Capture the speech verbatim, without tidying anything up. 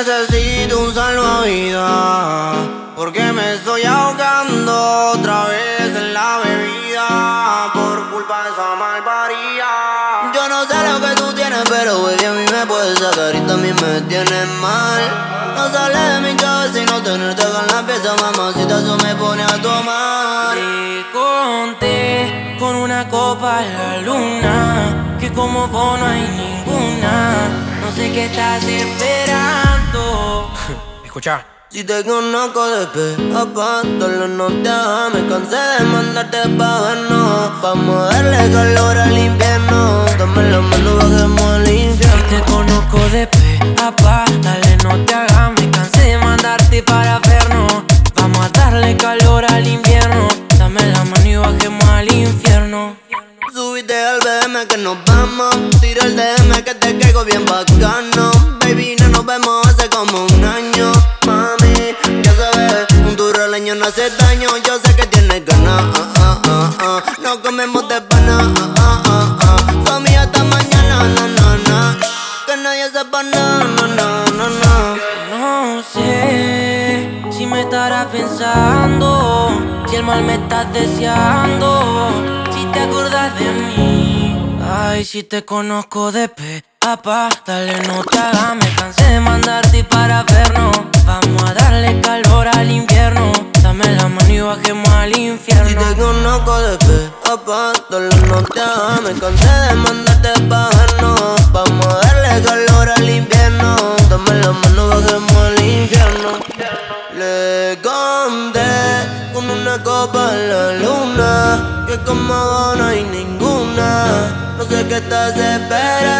necesito un salvavidas, porque me estoy ahogando otra vez en la bebida, por culpa de esa malvaría. Yo no sé lo que tú tienes, pero baby, a mí me puedes sacar y también me tienes mal. No sale de mi cabeza y no tenerte con la pieza, mamacita, eso me pone a tomar. Te conté con una copa en la luna, que como vos no hay ninguna. No sé qué estás esperando. Escucha. Si te conozco de pe a pa, solo no te hagas, me cansé de mandarte pa' vernos. Vamos a darle calor al invierno, dame la mano, bajemos al infierno. Si te conozco de pe a pa, dale no te hagas, me cansé de mandarte para vernos. Vamos a darle calor al invierno, dame la mano y bajemos al infierno. Subite al B M que nos vamos, tira el D M que te caigo bien bacano. Baby, no nos vemos hace como un año. Mami, ya sabes, un duro leño no hace daño. Yo sé que tienes ganas, ah, ah, ah, ah. No comemos de pana, ah, ah, ah, ah. Son mías hasta mañana, no, no, no. Que nadie sepa, no, no, no, no, no. No sé si me estarás pensando, si el mal me estás deseando, si te acuerdas de mí. Ay, si te conozco de pe a pa, dale no te hagas, me cansé de mandarte para vernos. Vamos a darle calor al invierno, dame la mano y bajemos al infierno. Si te conozco de pe a pa, dale no te hagas, me cansé de mandarte pa' vernos. Vamos a darle calor al invierno, dame la mano, bajemos al infierno. Le conté con una copa en la luna, que como vos no hay ninguna. No sé qué estás esperando.